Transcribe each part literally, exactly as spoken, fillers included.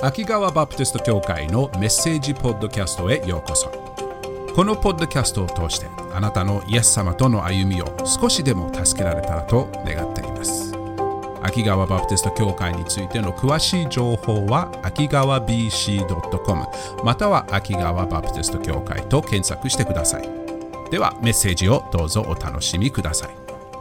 秋川バプテスト教会のメッセージポッドキャストへようこそ。このポッドキャストを通してあなたのイエス様との歩みを少しでも助けられたらと願っています。秋川バプテスト教会についての詳しい情報は秋川 ビーシードットコム または秋川バプテスト教会と検索してください。ではメッセージをどうぞお楽しみください。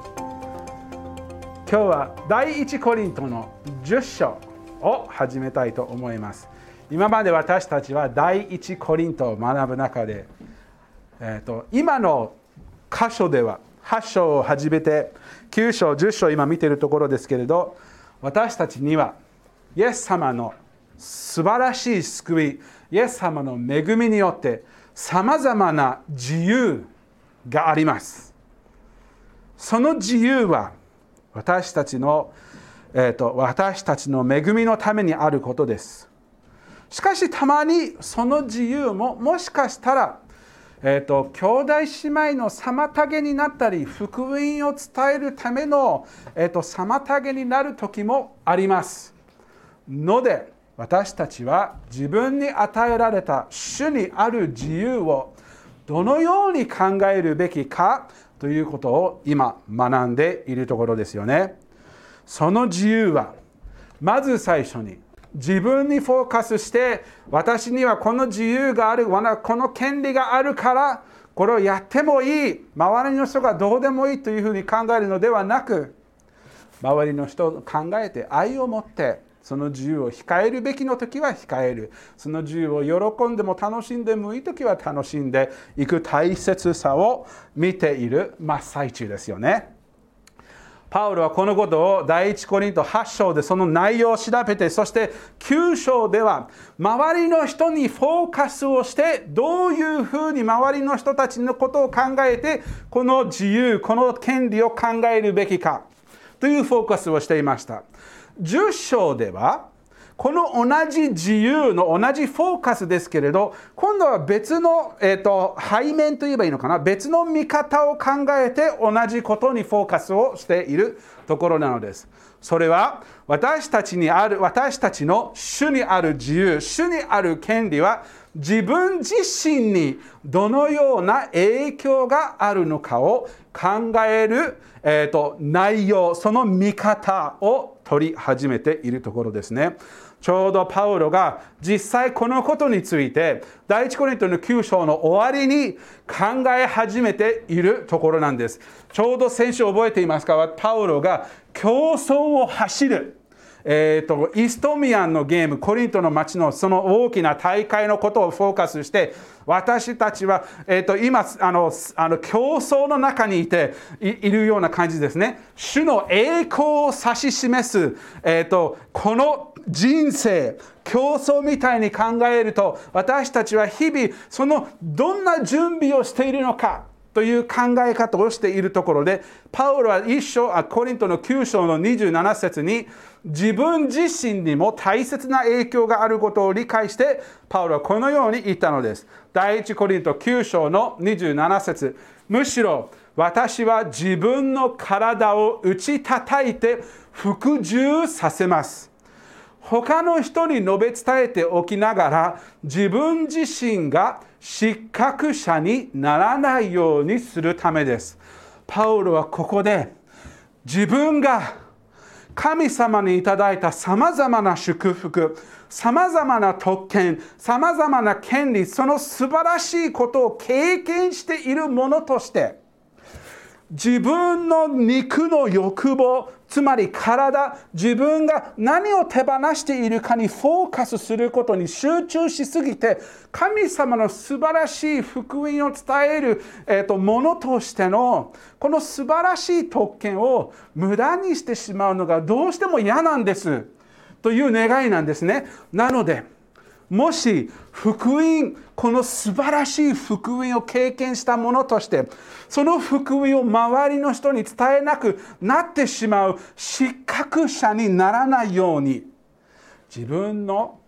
今日は第一コリントのじゅっ章を始めたいと思います。今まで私たちは第一コリントを学ぶ中で、えーと、今の箇所でははち章を始めてきゅう章、じゅっ章今見ているところですけれど、私たちにはイエス様の素晴らしい救い、イエス様の恵みによってさまざまな自由があります。その自由は私たちのえーと、私たちの恵みのためにあることです。しかしたまにその自由ももしかしたら、えーと、兄弟姉妹の妨げになったり、福音を伝えるための、えーと、妨げになる時もありますので、私たちは自分に与えられた主にある自由をどのように考えるべきかということを今学んでいるところですよね。その自由はまず最初に自分にフォーカスして、私にはこの自由がある、この権利があるからこれをやってもいい、周りの人がどうでもいいというふうに考えるのではなく、周りの人を考えて愛を持ってその自由を控えるべきの時は控える、その自由を喜んでも楽しんでもいい時は楽しんでいく大切さを見ている真っ最中ですよね。パウロはこのことを第一コリントはち章でその内容を調べて、そしてきゅう章では周りの人にフォーカスをして、どういうふうに周りの人たちのことを考えてこの自由、この権利を考えるべきかというフォーカスをしていました。じゅっ章ではこの同じ自由の同じフォーカスですけれど、今度は別の、えーと、背面といえばいいのかな、別の見方を考えて同じことにフォーカスをしているところなのです。それは私たちにある、私たちの主にある自由、主にある権利は自分自身にどのような影響があるのかを考える、えーと、内容、その見方を取り始めているところですね。ちょうどパウロが実際このことについて第一コリントのきゅう章の終わりに考え始めているところなんです。ちょうど先週覚えていますか？パウロが競争を走る、えーと、イストミアンのゲーム、コリントの町のその大きな大会のことをフォーカスして、私たちは、えーと、今あのあの競争の中にいて い, いるような感じですね。主の栄光を指し示す、えーと、この人生、競争みたいに考えると、私たちは日々そのどんな準備をしているのかという考え方をしているところで、パウロは一章、コリントのきゅう章のにじゅうなな節に自分自身にも大切な影響があることを理解して、パウロはこのように言ったのです。第一コリントきゅう章のにじゅうなな節、むしろ私は自分の体を打ち叩いて服従させます。他の人に述べ伝えておきながら、自分自身が失格者にならないようにするためです。パウロはここで自分が神様にいただいたさまざまな祝福、さまざまな特権、さまざまな権利、その素晴らしいことを経験しているものとして、自分の肉の欲望、つまり体、自分が何を手放しているかにフォーカスすることに集中しすぎて、神様の素晴らしい福音を伝える、えーと、ものとしてのこの素晴らしい特権を無駄にしてしまうのがどうしても嫌なんですという願いなんですね。なのでもし福音、この素晴らしい福音を経験したものとして、その福音を周りの人に伝えなくなってしまう失格者にならないように、自分の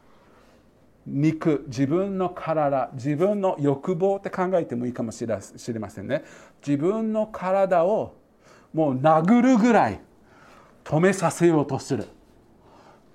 肉、自分の体、自分の欲望って考えてもいいかもしれませんね。自分の体をもう殴るぐらい止めさせようとする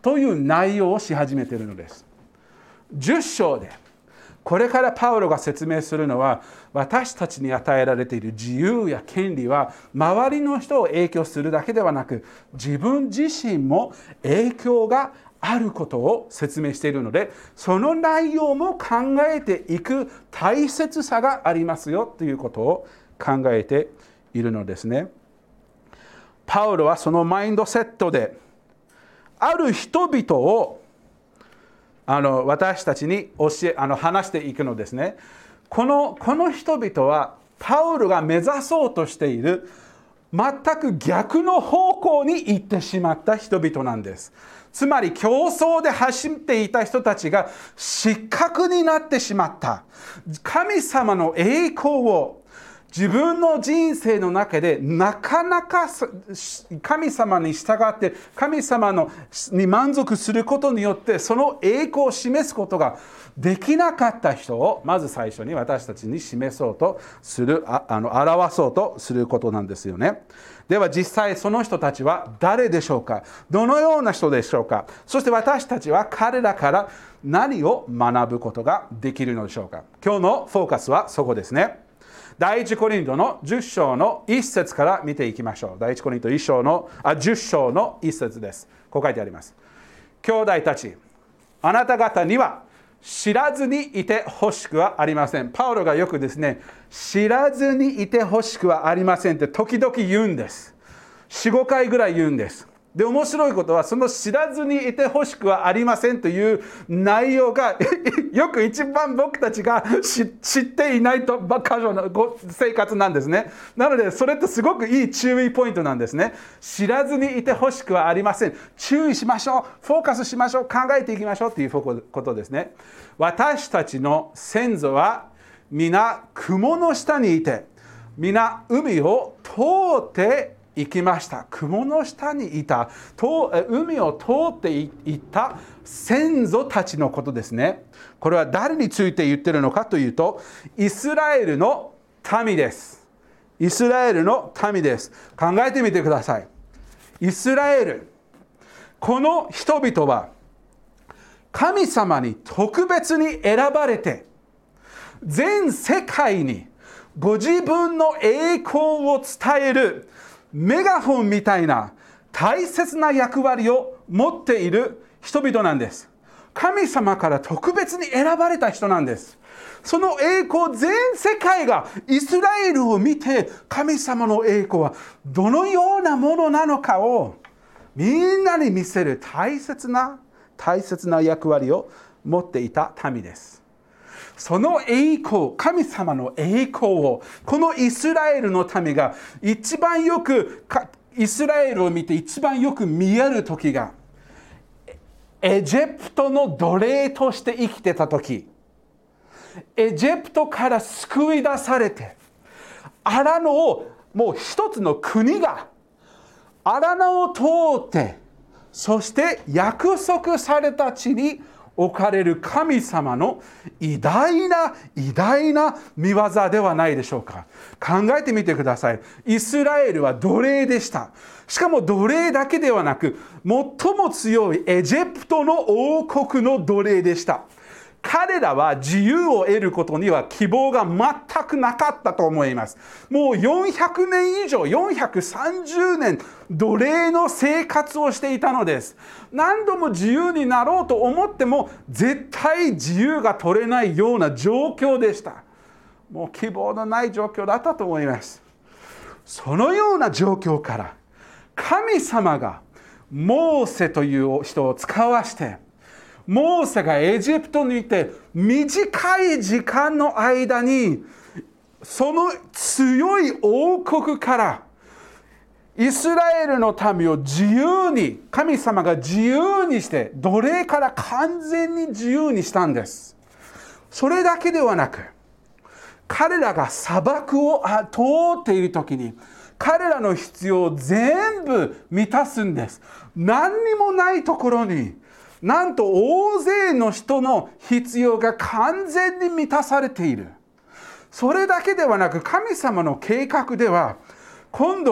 という内容をし始めているのです。じゅっ章でこれからパウロが説明するのは、私たちに与えられている自由や権利は周りの人を影響するだけではなく、自分自身も影響があることを説明しているので、その内容も考えていく大切さがありますよということを考えているのですね。パウロはそのマインドセットである人々をあの私たちに教えあの話していくのですね。この、この人々はパウロが目指そうとしている全く逆の方向に行ってしまった人々なんです。つまり競争で走っていた人たちが失格になってしまった。神様の栄光を自分の人生の中でなかなか神様に従って神様のに満足することによってその栄光を示すことができなかった人をまず最初に私たちに示そうとする、ああの表そうとすることなんですよね。では実際その人たちは誰でしょうか。どのような人でしょうか。そして私たちは彼らから何を学ぶことができるのでしょうか。今日のフォーカスはそこですね。第一コリントのじゅっ章のいっ節から見ていきましょう。第一コリントいっ章のあじゅっ章のいっ節です。こう書いてあります。兄弟たち、あなた方には知らずにいてほしくはありません。パウロがよくですね、知らずにいてほしくはありませんって時々言うんです。よん、ごかいぐらい言うんです。で、面白いことは、その知らずにいてほしくはありませんという内容がよく一番僕たちが知っていないと彼女の生活なんですね。なので、それってすごくいい注意ポイントなんですね。知らずにいてほしくはありません。注意しましょう。フォーカスしましょう。考えていきましょうということですね。私たちの先祖は皆雲の下にいて、皆海を通って行きました。雲の下にいた、海を通っていった先祖たちのことですね。これは誰について言ってるのかというと、イスラエルの民です。イスラエルの民です。考えてみてください。イスラエル、この人々は神様に特別に選ばれて、全世界にご自分の栄光を伝えるメガホンみたいな大切な役割を持っている人々なんです。神様から特別に選ばれた人なんです。その栄光、全世界がイスラエルを見て、神様の栄光はどのようなものなのかをみんなに見せる大切な大切な役割を持っていた民です。その栄光、神様の栄光をこのイスラエルの民が一番よくイスラエルを見て一番よく見える時が、エジプトの奴隷として生きてた時、エジプトから救い出されて、荒野をもう一つの国が荒野を通って、そして約束された地に置かれる神様の偉大な偉大な見業ではないでしょうか。考えてみてください。イスラエルは奴隷でした。しかも奴隷だけではなく、最も強いエジプトの王国の奴隷でした。彼らは自由を得ることには希望が全くなかったと思います。もうよんひゃくねん以上、よんひゃくさんじゅうねん奴隷の生活をしていたのです。何度も自由になろうと思っても絶対自由が取れないような状況でした。もう希望のない状況だったと思います。そのような状況から神様がモーセという人を使わして、モーセがエジプトにいて短い時間の間にその強い王国からイスラエルの民を自由に、神様が自由にして奴隷から完全に自由にしたんです。それだけではなく、彼らが砂漠を通っている時に彼らの必要を全部満たすんです。何にもないところになんと大勢の人の必要が完全に満たされている。それだけではなく、神様の計画では今度は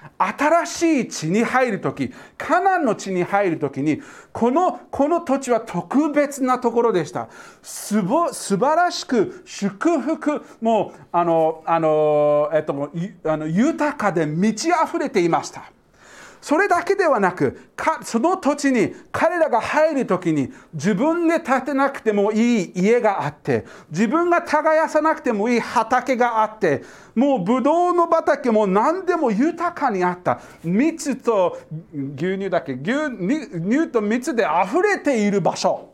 新しい地に入るとき、カナンの地に入るときに、この、この土地は特別なところでした。すぼ素晴らしく祝福、もうあのあの、えっと、あの豊かで満ち溢れていました。それだけではなく、その土地に彼らが入るときに自分で建てなくてもいい家があって、自分が耕さなくてもいい畑があって、もうブドウの畑も何でも豊かにあった。蜜と牛乳だっけ、牛乳と蜜で溢れている場所。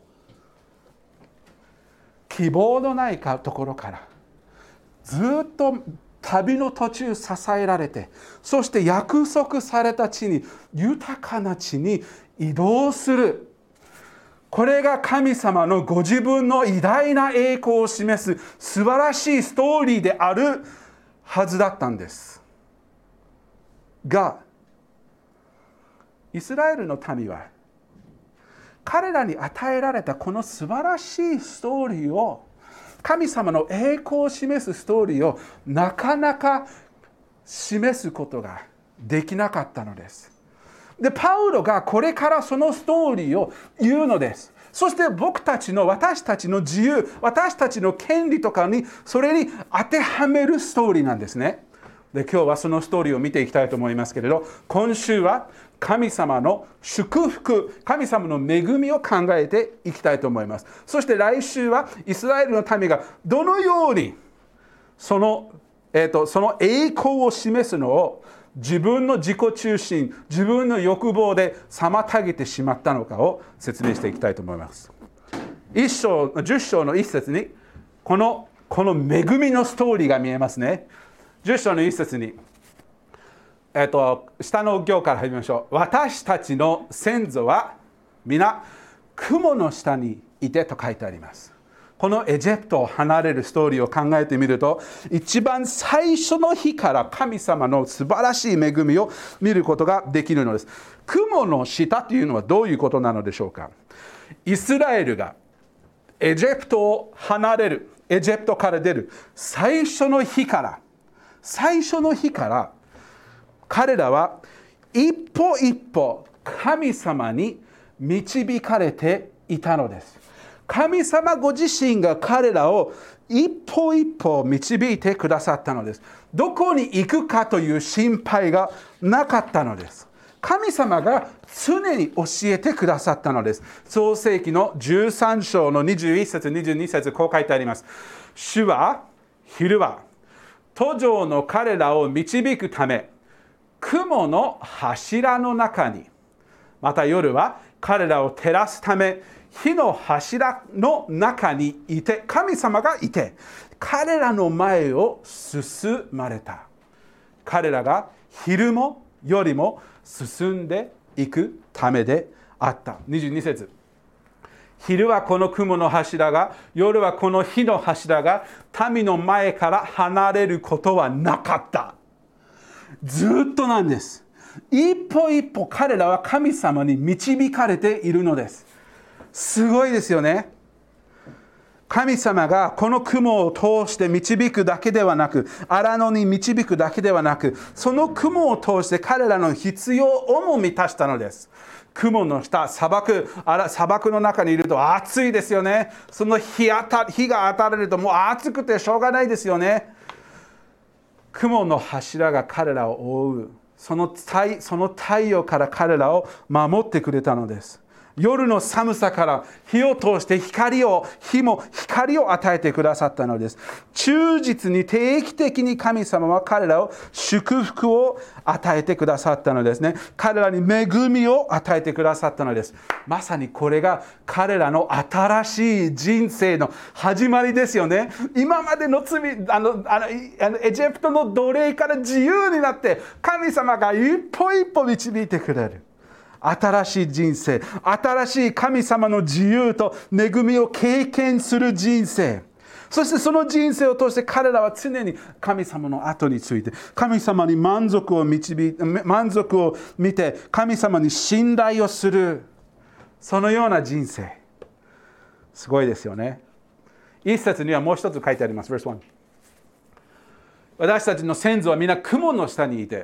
希望のないところからずっと旅の途中支えられて、そして約束された地に、豊かな地に移動する。これが神様のご自分の偉大な栄光を示す素晴らしいストーリーであるはずだったんです。が、イスラエルの民は彼らに与えられたこの素晴らしいストーリーを、神様の栄光を示すストーリーをなかなか示すことができなかったのです。で、パウロがこれからそのストーリーを言うのです。そして僕たちの、私たちの自由、私たちの権利とかに、それに当てはめるストーリーなんですね。で、今日はそのストーリーを見ていきたいと思いますけれど、今週は神様の祝福、神様の恵みを考えていきたいと思います。そして来週はイスラエルの民がどのようにその、えーと、その栄光を示すのを自分の自己中心、自分の欲望で妨げてしまったのかを説明していきたいと思います。一章、十章の一節にこの、この恵みのストーリーが見えますね。じゅっ章の一節に、えっと、下の行から始めましょう。私たちの先祖は皆雲の下にいてと書いてあります。このエジプトを離れるストーリーを考えてみると、一番最初の日から神様の素晴らしい恵みを見ることができるのです。雲の下というのはどういうことなのでしょうか。イスラエルがエジプトを離れる、エジプトから出る最初の日から最初の日から彼らは一歩一歩神様に導かれていたのです。神様ご自身が彼らを一歩一歩導いてくださったのです。どこに行くかという心配がなかったのです。神様が常に教えてくださったのです。創世記のじゅうさん章のにじゅういち節にじゅうに節、こう書いてあります。主は昼は途上の彼らを導くため、雲の柱の中に、また夜は彼らを照らすため、火の柱の中にいて、神様がいて、彼らの前を進まれた。彼らが昼も夜も進んでいくためであった。にじゅうに節。昼はこの雲の柱が、夜はこの火の柱が民の前から離れることはなかった。ずっとなんです。一歩一歩彼らは神様に導かれているのです。すごいですよね。神様がこの雲を通して導くだけではなく、荒野に導くだけではなく、その雲を通して彼らの必要をも満たしたのです。雲の下、砂漠、砂漠の中にいると暑いですよね。その日当た日が当たられるともう暑くてしょうがないですよね。雲の柱が彼らを覆う。その太、その太陽から彼らを守ってくれたのです。夜の寒さから火を通して光を、火も光を与えてくださったのです。忠実に定期的に神様は彼らを祝福を与えてくださったのですね。彼らに恵みを与えてくださったのです。まさにこれが彼らの新しい人生の始まりですよね。今までの罪、あの、あの、あのエジプトの奴隷から自由になって、神様が一歩一歩導いてくれる。新しい人生、新しい神様の自由と恵みを経験する人生。そしてその人生を通して彼らは常に神様の後について、神様に満足を導いて、満足を見て、神様に信頼をする。そのような人生。すごいですよね。一節にはもう一つ書いてあります。verse いち。私たちの先祖は皆雲の下にいて、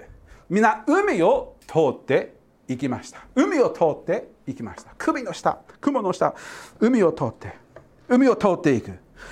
みんな海を通って行きました。海を通って行きました。首の下、雲の下、海を通って、海を通っていく。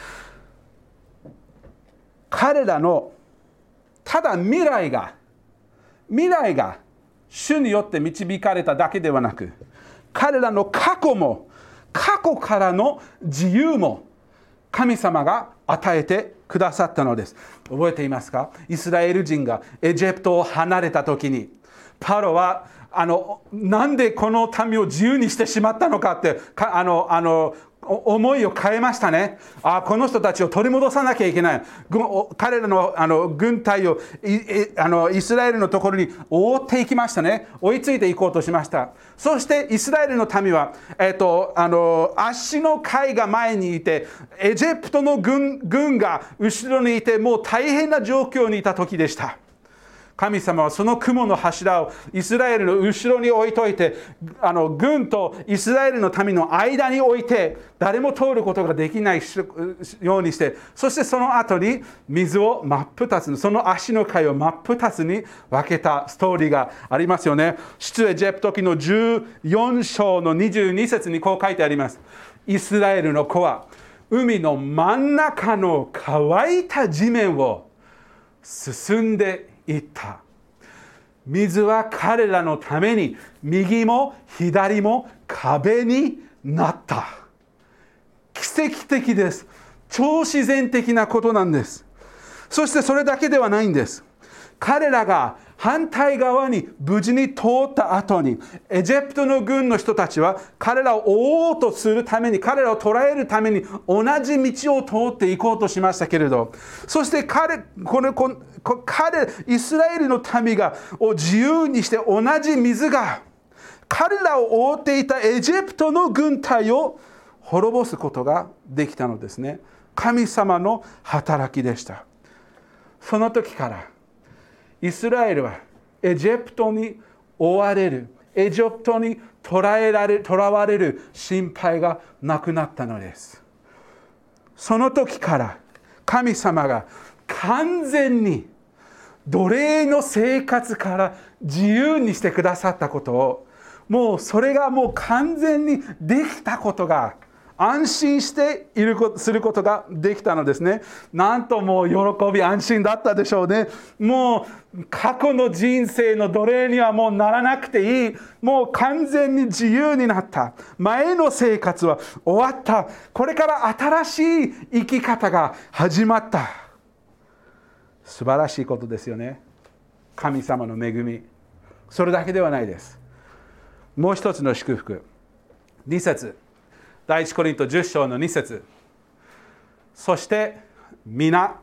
彼らのただ未来が、未来が主によって導かれただけではなく、彼らの過去も、過去からの自由も神様が与えてくださったのです。覚えていますか？イスラエル人がエジプトを離れた時に、パロはあのなんでこの民を自由にしてしまったのかってかあのあの思いを変えましたね。あこの人たちを取り戻さなきゃいけない。彼らの、あの軍隊をいあのイスラエルのところに覆っていきましたね。追いついていこうとしました。そしてイスラエルの民は、えっと、あの足の貝が前にいて、エジプトの 軍, 軍が後ろにいて、もう大変な状況にいた時でした。神様はその雲の柱をイスラエルの後ろに置いといて、あの軍とイスラエルの民の間に置いて、誰も通ることができないようにして、そしてその後に水を真っ二つに、その足の貝を真っ二つに分けたストーリーがありますよね。出エジプト記のじゅうよん章のにじゅうに節にこう書いてあります。イスラエルの子は海の真ん中の乾いた地面を進んで言った。水は彼らのために右も左も壁になった。奇跡的です。超自然的なことなんです。そしてそれだけではないんです。彼らが反対側に無事に通った後に、エジプトの軍の人たちは彼らを追おうとするために、彼らを捕らえるために同じ道を通っていこうとしましたけれど、そして彼このこ彼イスラエルの民がを自由にして同じ水が彼らを覆っていたエジプトの軍隊を滅ぼすことができたのですね。神様の働きでした。その時からイスラエルはエジプトに追われる、エジプトに捕らえられ、捕らわれる心配がなくなったのです。その時から神様が完全に奴隷の生活から自由にしてくださったことを、もうそれがもう完全にできたことが、安心しているすることができたのですね。なんともう喜び安心だったでしょうね。もう過去の人生の奴隷にはもうならなくていい。もう完全に自由になった。前の生活は終わった。これから新しい生き方が始まった。素晴らしいことですよね。神様の恵み。それだけではないです。もう一つの祝福。に節。第一コリントじゅっ章のに節。そして皆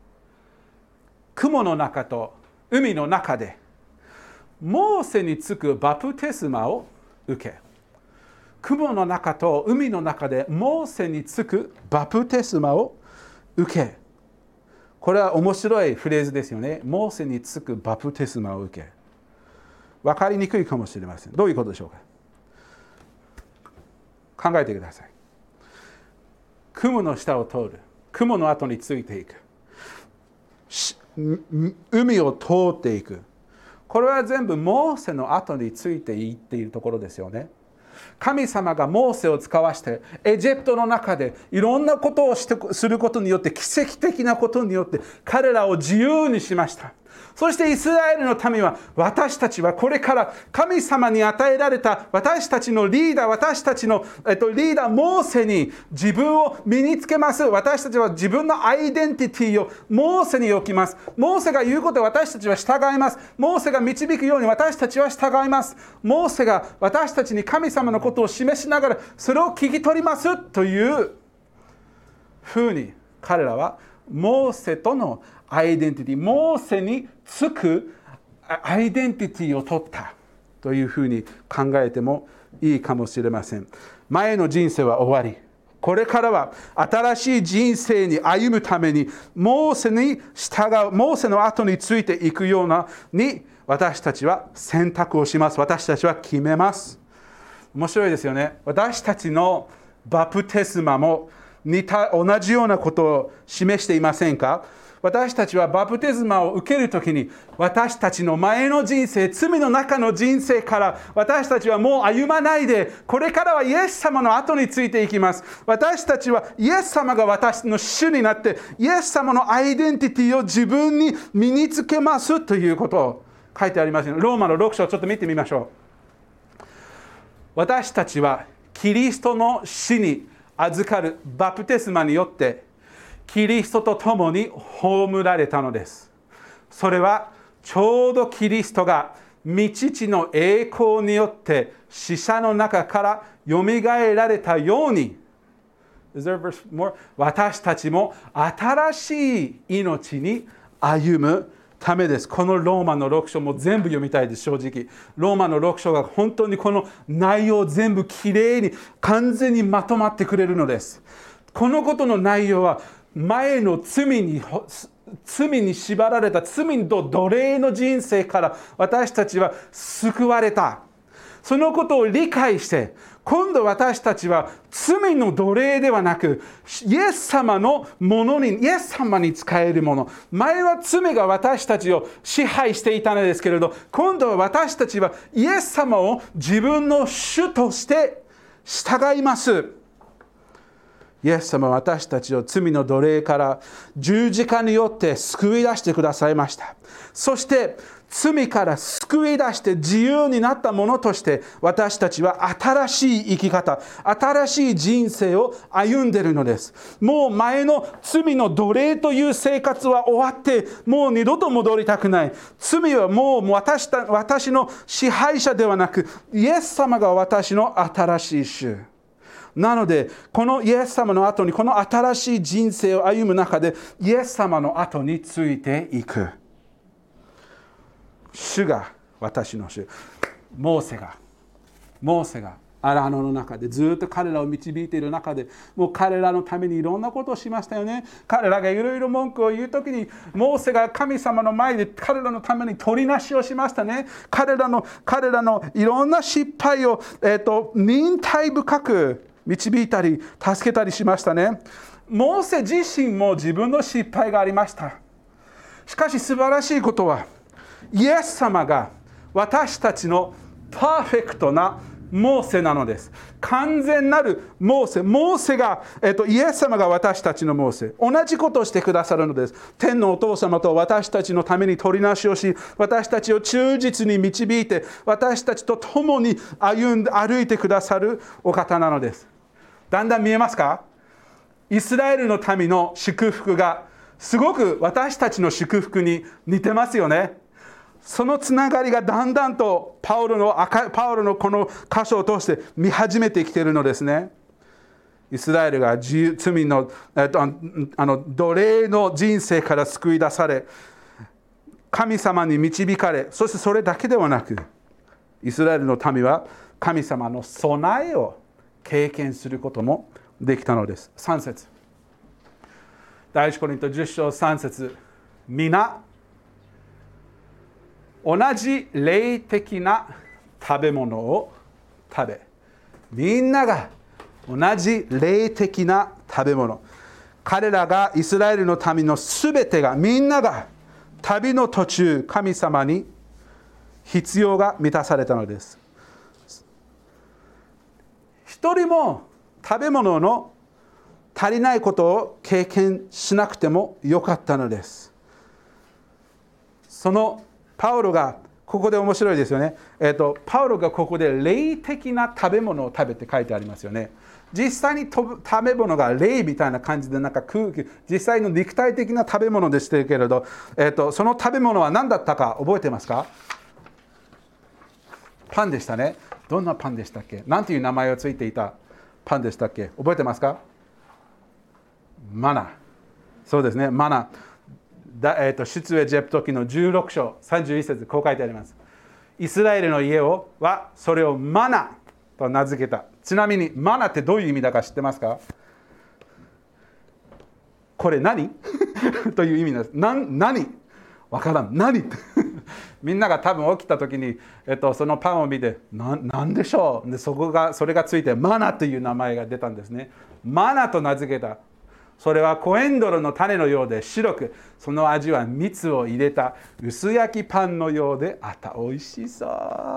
雲の中と海の中でモーセにつくバプテスマを受け、雲の中と海の中でモーセにつくバプテスマを受け。これは面白いフレーズですよね。モーセにつくバプテスマを受け。分かりにくいかもしれません。どういうことでしょうか。考えてください。雲の下を通る。雲の後についていく。海を通っていく。これは全部モーセの後についていっているところですよね。神様がモーセを使わしてエジプトの中でいろんなことをしてすることによって、奇跡的なことによって彼らを自由にしました。そしてイスラエルの民は、私たちはこれから神様に与えられた私たちのリーダー、私たちの、えっと、リーダーモーセに自分を身につけます。私たちは自分のアイデンティティをモーセに置きます。モーセが言うことを私たちは従います。モーセが導くように私たちは従います。モーセが私たちに神様のことを示しながらそれを聞き取りますというふうに、彼らはモーセとのアイデンティティ、モーセにつくアイデンティティを取ったというふうに考えてもいいかもしれません。前の人生は終わり、これからは新しい人生に歩むためにモーセに従う、モーセの後についていくようなに私たちは選択をします。私たちは決めます。面白いですよね。私たちのバプテスマも似た同じようなことを示していませんか。 私たちはバプテスマを受けるときに、私たちの前の人生、罪の中の人生から私たちはもう歩まないで、これからはイエス様の後についていきます。私たちはイエス様が私の主になって、イエス様のアイデンティティを自分に身につけますということを書いてあります。ローマのろく章ちょっと見てみましょう。私たちはキリストの死に預かるバプテスマによってキリストと共に葬られたのです。それはちょうどキリストが御父の栄光によって死者の中からよみがえられたように、私たちも新しい命に歩むためです。このローマのろく章も全部読みたいです。正直ローマのろく章が本当にこの内容を全部きれいに完全にまとまってくれるのです。このことの内容は前の罪に罪に縛られた罪と奴隷の人生から私たちは救われた。そのことを理解して、今度私たちは罪の奴隷ではなく、イエス様のものに、イエス様に使えるもの。前は罪が私たちを支配していたのですけれど、今度は私たちはイエス様を自分の主として従います。イエス様は私たちを罪の奴隷から十字架によって救い出してくださいました。そして罪から救い出して自由になったものとして、私たちは新しい生き方、新しい人生を歩んでいるのです。もう前の罪の奴隷という生活は終わって、もう二度と戻りたくない。罪はもう 私, た私の支配者ではなく、イエス様が私の新しい主。なので、このイエス様の後に、この新しい人生を歩む中で、イエス様の後についていく。主が私の主。モーセが、モーセが荒野の中でずっと彼らを導いている中で、もう彼らのためにいろんなことをしましたよね。彼らがいろいろ文句を言うときに、モーセが神様の前で彼らのために取りなしをしましたね。彼らの彼らのいろんな失敗を、えーと、忍耐深く導いたり助けたりしましたね。モーセ自身も自分の失敗がありました。しかし素晴らしいことは、イエス様が私たちのパーフェクトなモーセなのです。完全なるモーセ。モーセが、えっと、イエス様が私たちのモーセ。同じことをしてくださるのです。天のお父様と私たちのために取りなしをし、私たちを忠実に導いて、私たちと共に歩んで歩いてくださるお方なのです。だんだん見えますか？イスラエルの民の祝福がすごく私たちの祝福に似てますよね。そのつながりがだんだんとパウロの、パウロのこの箇所を通して見始めてきているのですね。イスラエルが罪の、えっと、あの奴隷の人生から救い出され、神様に導かれ、そしてそれだけではなく、イスラエルの民は神様の備えを経験することもできたのです。さん節。第一コリントじゅっ章さん節。皆同じ霊的な食べ物を食べ、みんなが同じ霊的な食べ物。彼らがイスラエルの民のすべてが、みんなが旅の途中、神様に必要が満たされたのです。一人も食べ物の足りないことを経験しなくてもよかったのです。そのパウロがここで面白いですよね。えーと、パウロがここで霊的な食べ物を食べて書いてありますよね。実際に食べ物が霊みたいな感じで、なんか空気、実際の肉体的な食べ物でしたけれど、えーと、その食べ物は何だったか覚えてますか？パンでしたね。どんなパンでしたっけ？なんていう名前をついていたパンでしたっけ？覚えてますか？マナ。そうですね、マナ。だえー、と出エジプト記のじゅうろく章さんじゅういち節、こう書いてあります。イスラエルの家をはそれをマナと名付けた。ちなみにマナってどういう意味だか知ってますか？これ何という意味です。な何わからん。何みんなが多分起きた時に、えっと、そのパンを見て な, なんでしょうでそこがそれがついてマナという名前が出たんですね。マナと名付けた。 それはコエンドロの種のようで白く、その味は蜜を入れた薄焼きパンのようであった。おいしそう。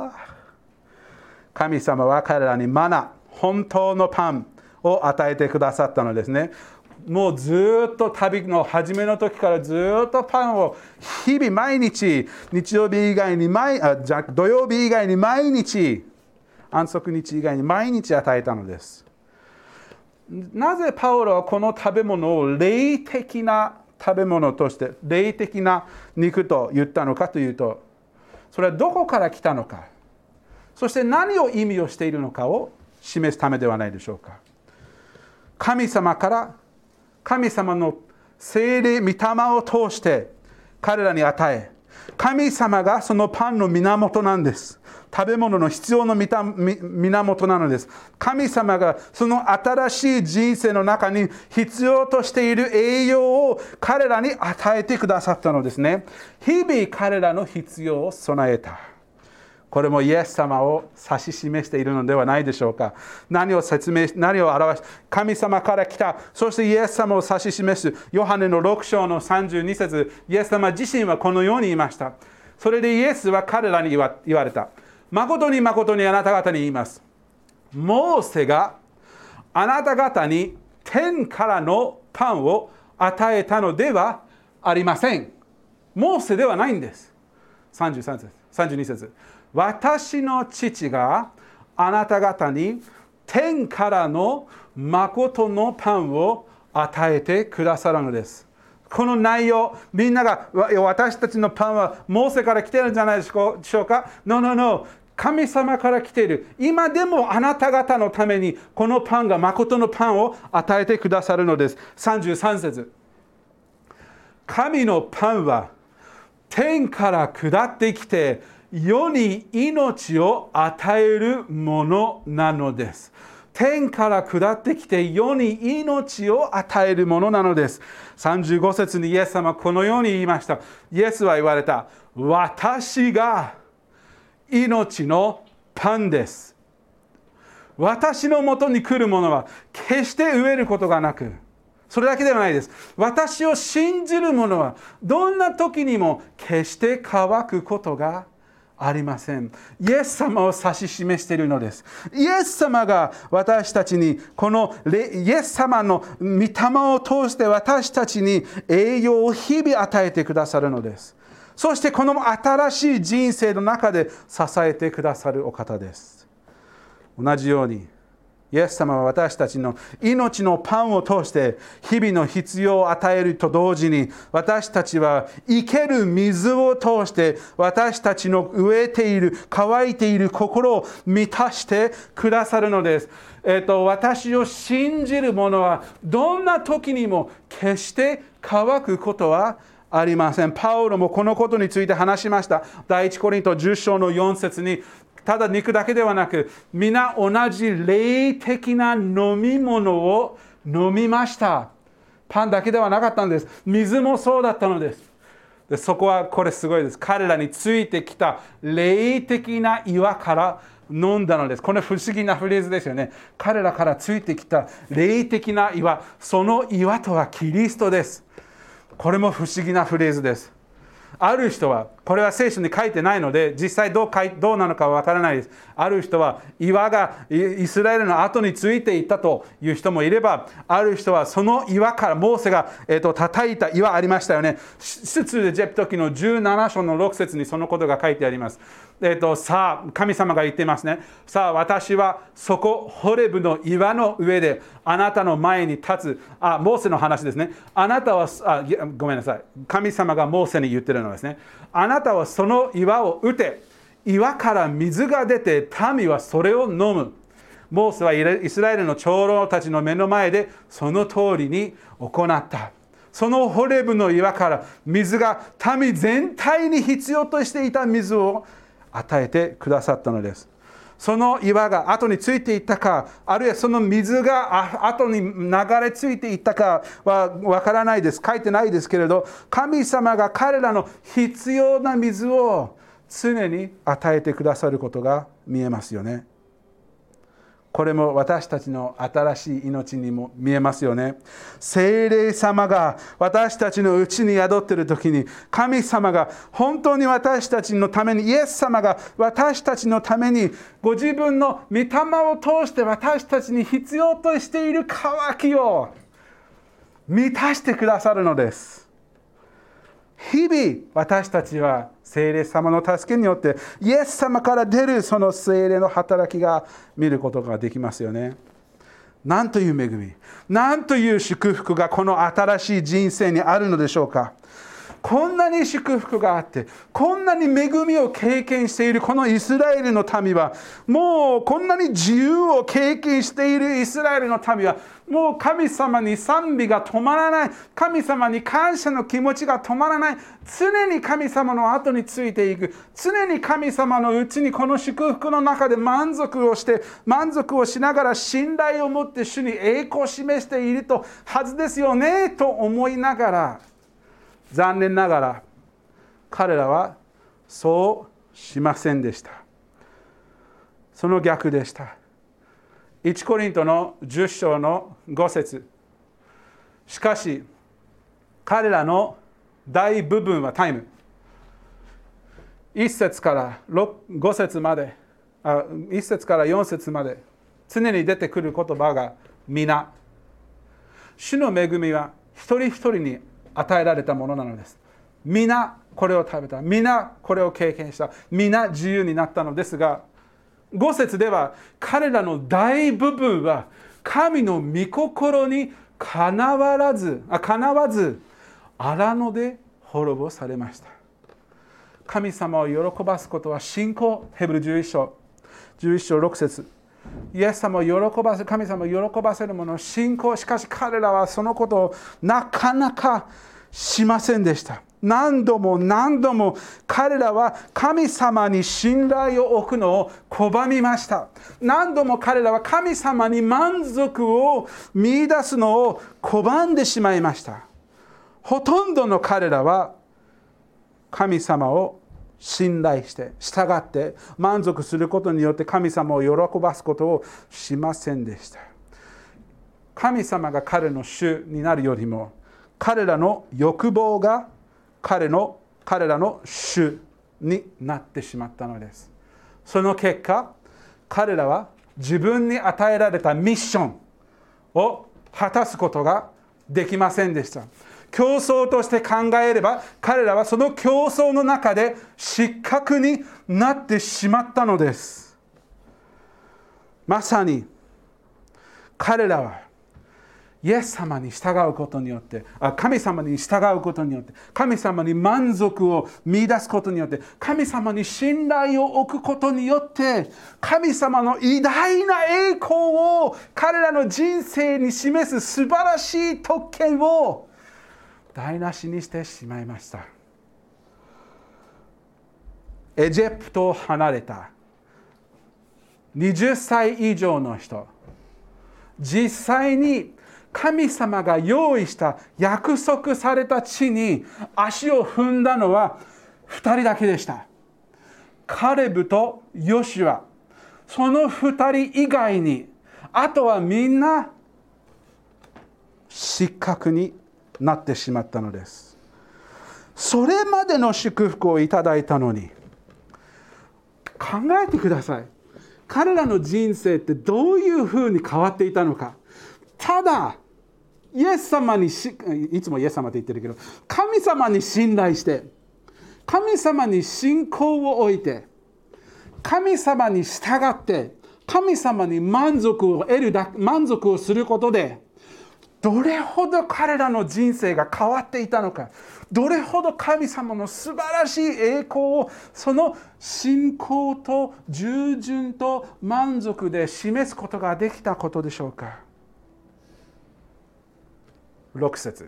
神様は彼らにマナ、本当のパンを与えてくださったのですね。もうずっと旅の初めの時からずっとパンを日々毎日、日曜日以外に毎あじゃ土曜日以外に毎日、安息日以外に毎日与えたのです。なぜパウロはこの食べ物を霊的な食べ物として、霊的な肉と言ったのかというと、それはどこから来たのか、そして何を意味をしているのかを示すためではないでしょうか。神様から神様の聖霊、御霊を通して彼らに与え、神様がそのパンの源なんです。食べ物の必要の源なのです。神様がその新しい人生の中に必要としている栄養を彼らに与えてくださったのですね。日々彼らの必要を備えた。これもイエス様を指し示しているのではないでしょうか。何を説明し、何を表し、神様から来た、そしてイエス様を指し示す、ヨハネのろく章のさんじゅうに節、イエス様自身はこのように言いました。それでイエスは彼らに言わ、言われた。誠に誠にあなた方に言います。モーセがあなた方に天からのパンを与えたのではありません。モーセではないんです。さんじゅうさん節、さんじゅうに節。私の父があなた方に天からの誠のパンを与えてくださるのです。この内容、みんなが私たちのパンはモーセから来ているんじゃないでしょうか。No, no, no。神様から来ている。今でもあなた方のためにこのパンが誠のパンを与えてくださるのです。さんじゅうさん節。神のパンは天から下ってきて世に命を与えるものなのです。天から下ってきて世に命を与えるものなのです。さんじゅうご節にイエス様はこのように言いました。イエスは言われた。私が命のパンです。私のもとに来るものは決して飢えることがなく、それだけではないです。私を信じる者はどんな時にも決して乾くことがありません。イエス様を指し示しているのです。イエス様が私たちにこのイエス様の御霊を通して私たちに栄養を日々与えてくださるのです。そしてこの新しい人生の中で支えてくださるお方です。同じようにイエス様は私たちの命のパンを通して日々の必要を与えると同時に、私たちは生ける水を通して私たちの飢えている乾いている心を満たしてくださるのです。えっと、私を信じる者はどんな時にも決して乾くことはありません。パウロもこのことについて話しました。第一コリントじゅう章のよん節に、ただ肉だけではなく、皆同じ霊的な飲み物を飲みました。パンだけではなかったんです。水もそうだったのです。で、そこはこれすごいです。彼らについてきた霊的な岩から飲んだのです。これ不思議なフレーズですよね。彼らからついてきた霊的な岩、その岩とはキリストです。これも不思議なフレーズです。ある人は、これは聖書に書いてないので実際どうかいどうなのかは分からないです。ある人は岩がイスラエルの後についていったという人もいれば、ある人はその岩からモーセが、えー、と叩いた岩ありましたよね。出エジプト記のじゅうなな章のろく節にそのことが書いてあります。えー、とさあ神様が言っていますね。さあ私はそこホレブの岩の上であなたの前に立つ。あ、モーセの話ですね。あなたはあごめんなさい。神様がモーセに言ってるのですね。あなたはその岩を打て、岩から水が出て民はそれを飲む。モーセはイスラエルの長老たちの目の前でその通りに行った。そのホレブの岩から水が民全体に必要としていた水を与えてくださったのです。その岩が後についていったか、あるいはその水が後に流れ着いていったかはわからないです。書いてないですけれど、神様が彼らの必要な水を常に与えてくださることが見えますよね。 これも私たちの新しい命にも見えますよね。聖霊様が私たちのうちに宿っているときに、神様が本当に私たちのために、イエス様が私たちのためにご自分の御霊を通して私たちに必要としている渇きを満たしてくださるのです。日々私たちは聖霊様の助けによってイエス様から出るその聖霊の働きが見ることができますよね。なんという恵み、なんという祝福がこの新しい人生にあるのでしょうか。こんなに祝福があって、こんなに恵みを経験しているこのイスラエルの民は、もうこんなに自由を経験しているイスラエルの民は、もう神様に賛美が止まらない、神様に感謝の気持ちが止まらない、常に神様の後についていく、常に神様のうちにこの祝福の中で満足をして、満足をしながら信頼を持って主に栄光を示しているとはずですよねと思いながら、残念ながら彼らはそうしませんでした。その逆でした。いちコリントのじゅっ章のご節。しかし彼らの大部分はタイム。いっ節からご節まで、あいっ節からよん節まで常に出てくる言葉が皆。主の恵みは一人一人に与えられたものなのです。皆これを食べた。皆これを経験した。皆自由になったのですが、ご節では彼らの大部分は神の御心にかなわらず、あ、かなわず荒野で滅ぼされました。神様を喜ばすことは信仰。ヘブルじゅういち章じゅういち章ろく節。イエス様を喜ばせ、神様を喜ばせるもの信仰。しかし彼らはそのことをなかなかしませんでした。何度も何度も彼らは神様に信頼を置くのを拒みました。何度も彼らは神様に満足を見出すのを拒んでしまいました。ほとんどの彼らは神様を信頼して従って満足することによって神様を喜ばすことをしませんでした。神様が彼の主になるよりも彼らの欲望が彼の彼らの主になってしまったのです。その結果、彼らは自分に与えられたミッションを果たすことができませんでした。競争として考えれば、彼らはその競争の中で失格になってしまったのです。まさに彼らはイエス様に従うことによって、神様に従うことによって、神様に満足を見出すことによって、神様に信頼を置くことによって、神様の偉大な栄光を彼らの人生に示す素晴らしい特権を台無しにしてしまいました。エジプトを離れたはたち以上の人、実際に神様が用意した約束された地に足を踏んだのはふたりだけでした。カレブとヨシュア。そのふたり以外に、あとはみんな失格になってしまったのです。それまでの祝福をいただいたのに、考えてください。彼らの人生ってどういうふうに変わっていたのか。ただイエス様にし、いつもイエス様って言ってるけど、神様に信頼して、神様に信仰を置いて、神様に従って、神様に満足を得るだ、満足をすることで、どれほど彼らの人生が変わっていたのか、どれほど神様の素晴らしい栄光をその信仰と従順と満足で示すことができたことでしょうか。ろく節。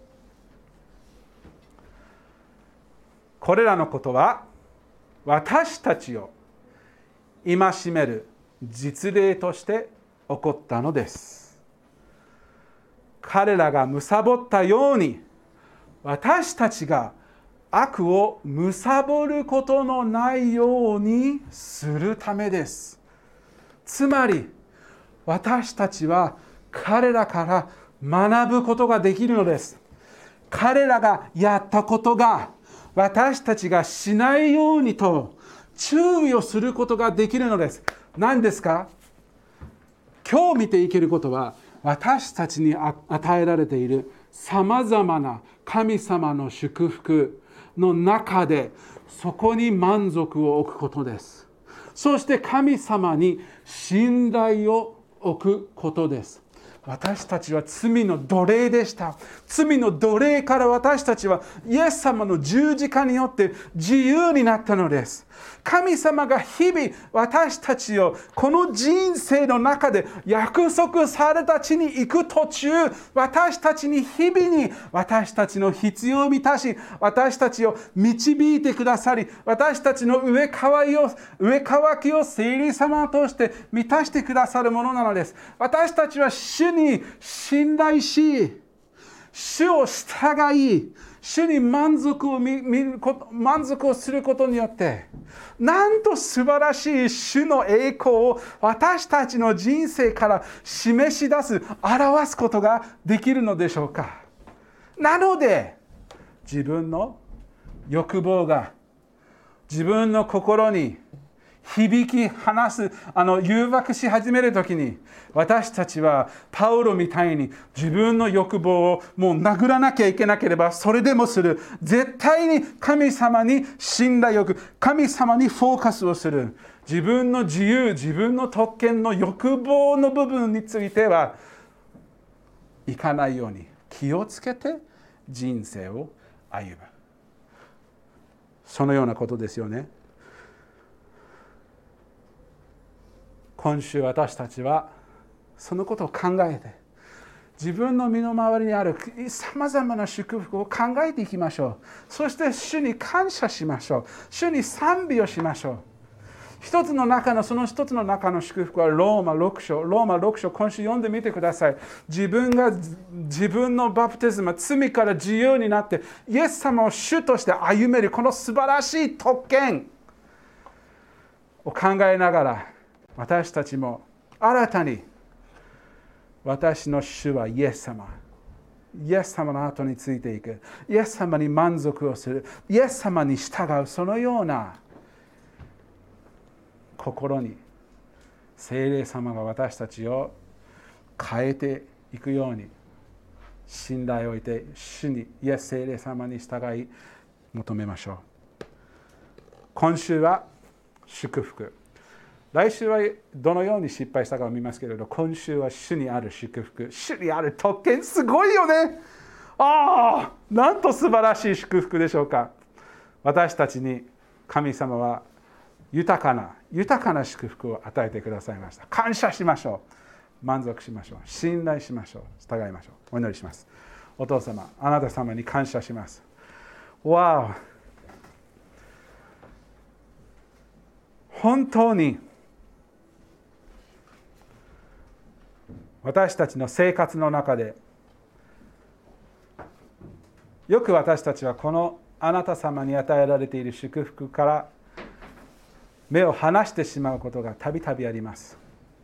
これらのことは私たちを戒める実例として起こったのです。彼らが貪ったように私たちが悪を貪ることのないようにするためです。つまり私たちは彼らから学ぶことができるのです。彼らがやったことが私たちがしないようにと注意をすることができるのです。何ですか？今日見ていけることは、私たちに与えられているさまざまな神様の祝福の中で、そこに満足を置くことです。そして神様に信頼を置くことです。私たちは罪の奴隷でした。罪の奴隷から私たちはイエス様の十字架によって自由になったのです。神様が日々私たちをこの人生の中で約束された地に行く途中、私たちに日々に私たちの必要を満たし、私たちを導いてくださり、私たちの上乾きを上乾きを聖霊様を通して満たしてくださるものなのです。私たちは主に信頼し、主を従い、主に満足を見ること、満足をすることによって、なんと素晴らしい主の栄光を私たちの人生から示し出す、表すことができるのでしょうか。なので、自分の欲望が自分の心に響き話す、あの誘惑し始めるときに、私たちはパウロみたいに自分の欲望をもう殴らなきゃいけなければそれでもする。絶対に神様に信頼を置く。神様にフォーカスをする。自分の自由、自分の特権の欲望の部分についてはいかないように気をつけて人生を歩む。そのようなことですよね。今週私たちはそのことを考えて、自分の身の回りにあるさまざまな祝福を考えていきましょう。そして主に感謝しましょう。主に賛美をしましょう。一つの中のその一つの中の祝福はローマろく章、ローマろく章、今週読んでみてください。自分が自分のバプテスマ、罪から自由になってイエス様を主として歩めるこの素晴らしい特権を考えながら、私たちも新たに私の主はイエス様、イエス様の後についていく、イエス様に満足をする、イエス様に従う、そのような心に聖霊様が私たちを変えていくように信頼を置いて、主にイエス聖霊様に従い求めましょう。今週は祝福、来週はどのように失敗したかを見ますけれど、今週は主にある祝福、主にある特権、すごいよね。ああ、なんと素晴らしい祝福でしょうか。私たちに神様は豊かな豊かな祝福を与えてくださいました。感謝しましょう。満足しましょう。信頼しましょう。従いましょう。お祈りします。お父様、あなた様に感謝します。わお、本当に私たちの生活の中で、よく私たちはこのあなた様に与えられている祝福から目を離してしまうことがたびたびあります。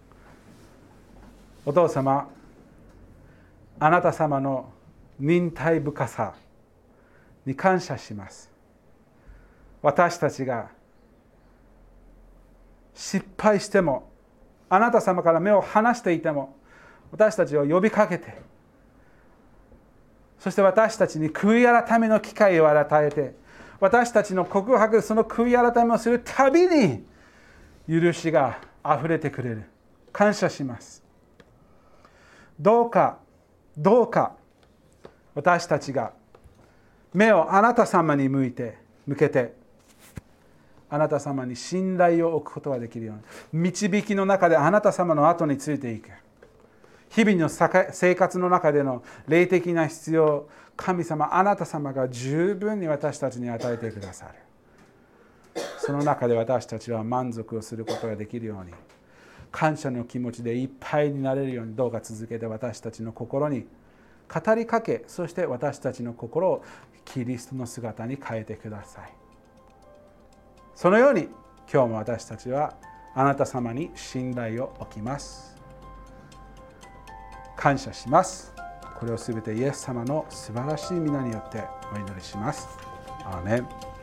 お父様、あなた様の忍耐深さに感謝します。私たちが失敗しても、あなた様から目を離していても、私たちを呼びかけて、そして私たちに悔い改めの機会を与えて、私たちの告白、その悔い改めをするたびに許しがあふれてくれる。感謝します。どうかどうか私たちが目をあなた様に向いて向けて、あなた様に信頼を置くことができるように、導きの中であなた様の後についていく。日々の生活の中での霊的な必要、神様、あなた様が十分に私たちに与えてくださる。その中で私たちは満足をすることができるように、感謝の気持ちでいっぱいになれるように、どうか続けて私たちの心に語りかけ、そして私たちの心をキリストの姿に変えてください。そのように今日も私たちはあなた様に信頼を置きます。 感謝します。これをすべてイエス様の素晴らしい皆によってお祈りします。アーメン。